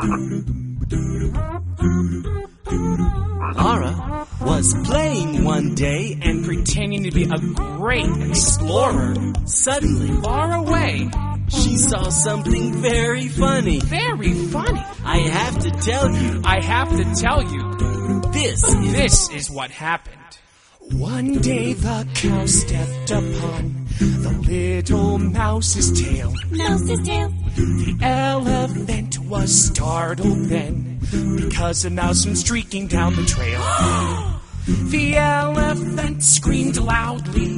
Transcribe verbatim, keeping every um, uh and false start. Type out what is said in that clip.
Laura was playing one day and pretending to be a great explorer. Suddenly, Far away. she saw something very funny. Very funny. I have to tell you, I have to tell you, this is... this is what happened. One day the cow stepped upon the little mouse's tail. Mouse's tail. The elephant was startled then, because a mouse went streaking down the trail. The elephant screamed loudly.